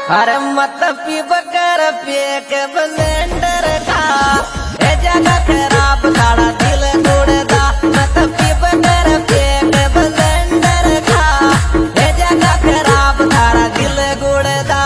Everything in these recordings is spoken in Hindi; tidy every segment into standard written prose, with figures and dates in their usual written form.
अरे मत पी बकर पेक ब्लेंडर का ए जगह खराब ताड़ा दिल तोड़दा। मत पी बकर पेक ब्लेंडर का ए जगह खराब ताड़ा दिल गुड़दा।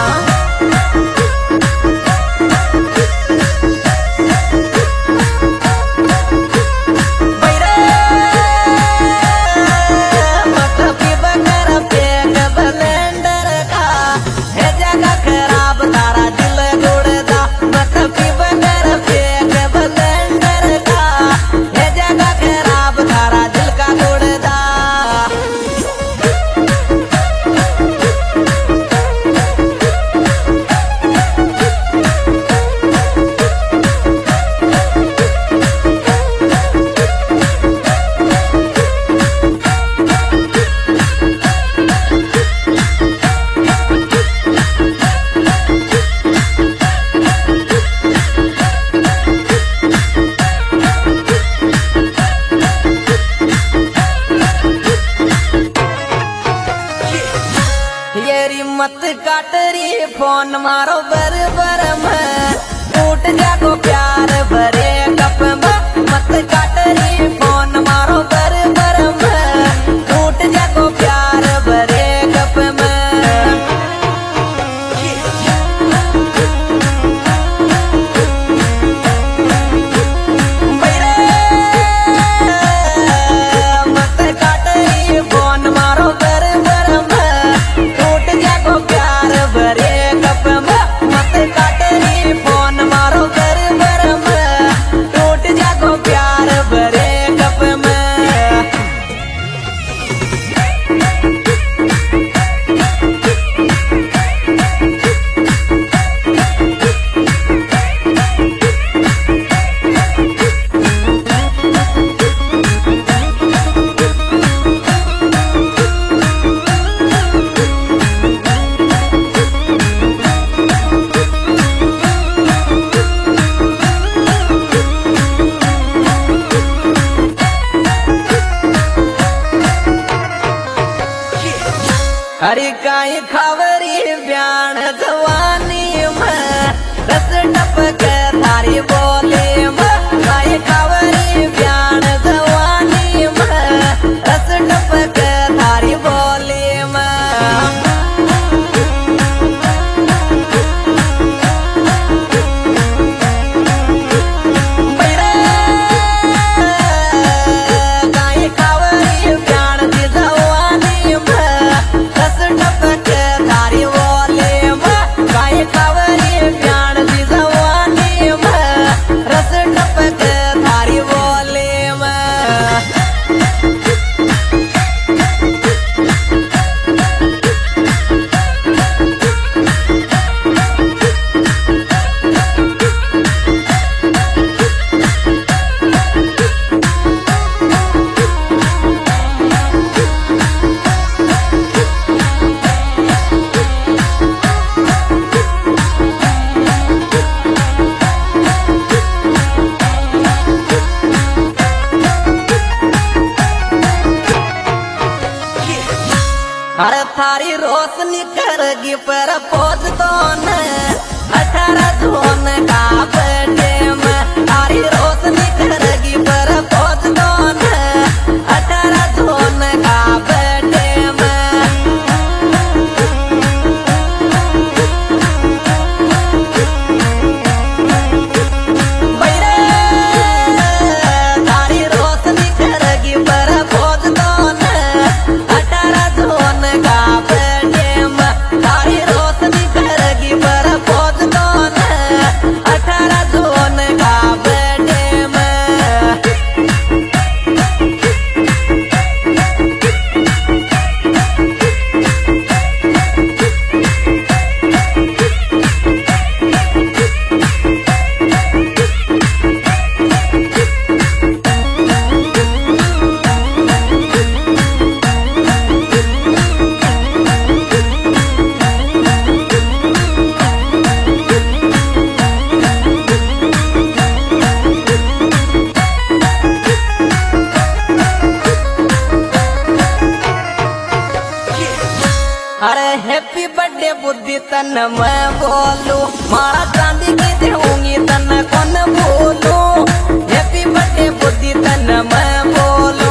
मत काटरी फोन मारो बरबर में टूट जागो प्यार भरे कप में। मत काटरी फोन मारो बरबर में टूट जागो प्यार भरे कप में। मत काटरी फोन मारो बरबर में टूट जागो प्यार भरे कप में। मत काटरी फोन मारो बरबर में टूट जागो प्यार भरे कप में। हरी काई खबरी ब्यान जवानी में रस टपक थारी बोली में। काई खबरी ब्यान जवानी में रस टपक थारी बोली में। अरे थारी रोशनी करगी पर पोज तो न 18 जून का बर्थडे में। थारी रोशनी करगी पर पोज तो न 18 जून का बर्थडे में। थारी रोशनी करगी पर पोज तो न 18 जून का बर्थडे में। थारी रोशनी करगी पर पोज तो न 18 तन मैं बोलू मारा चांदी की देऊंगी तन कौन बोलू हैप्पी बर्थडे बुद्धि तन मैं बोलू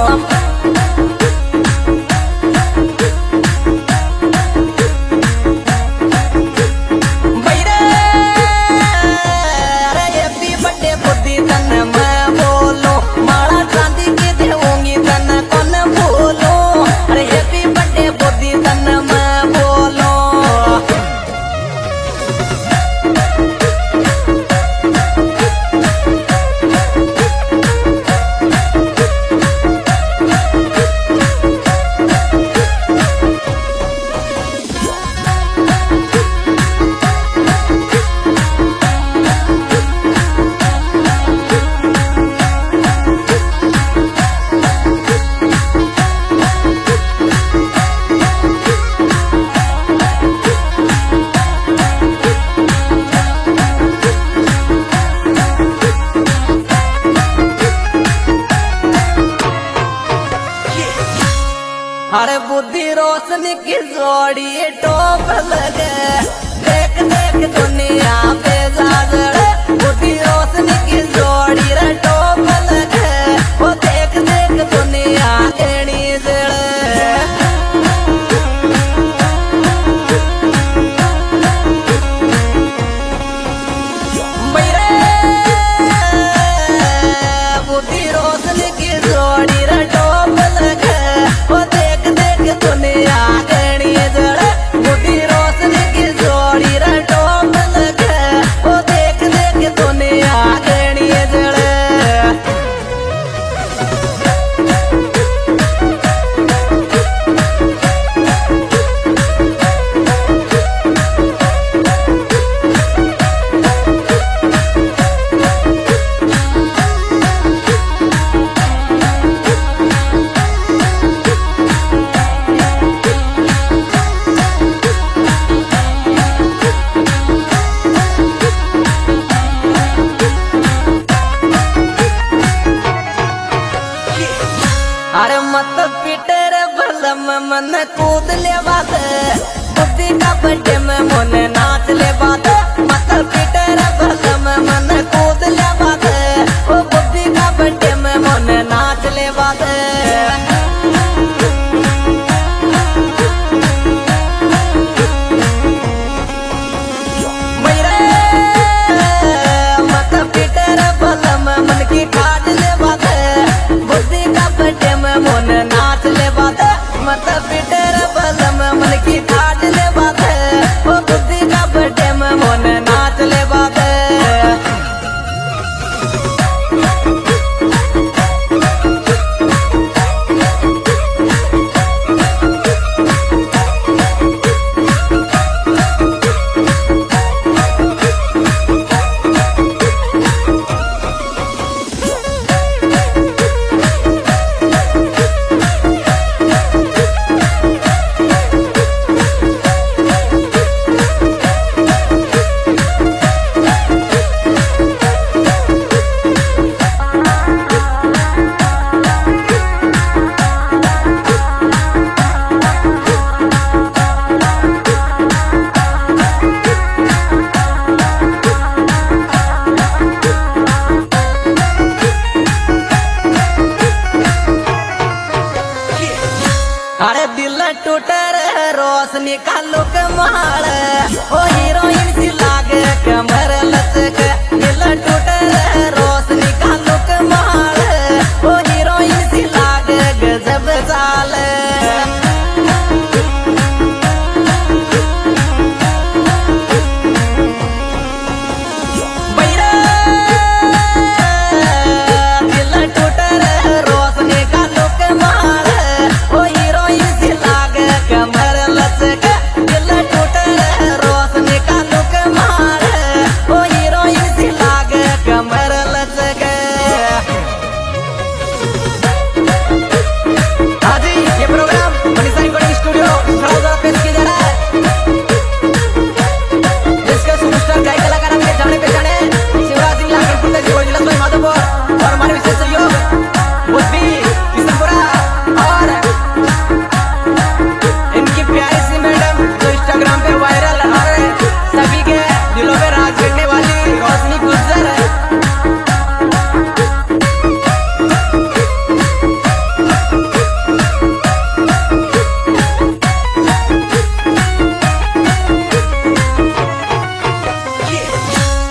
हैप्पी बर्थडे बुद्धि तन मैं बोलू मारा चांदी की देऊंगी तन कौन बोलू अरे हैप्पी बर्थडे बुद्धि तन मैं बोलू हर बुद्धि रोशनी की जोड़ी टोप लगे देख देख दुनिया पे जागड़े बुद्धि रोशनी की जोड़ी रे टोप लगे वो देख देख दुनिया एड़ी जड़े बुद्धि रोशनी की जोड़ी रे टोप लगे वो दुनिया गणी जड़े बुद्धि रोशनी की जोड़ी रे टोप लगे वो देख देख दुनिया गणी जड़े अरे मत पीटर बलम मन कूद ले बात बुद्धि का बर्थडे में मन नाच ले बात मत पीटर बलम मन कूद ले बात वो बुद्धि का बर्थडे में मन नाच ले बात मत पीटर बलम मन की खाट ले बात बुद्धि का बर्थडे में मन नाच ले बात मत पीटर बलम मन की खाट ले बात वो बुद्धि का बर्थडे में मन नाच ले बात अरे दिल टूट रे रोशनी का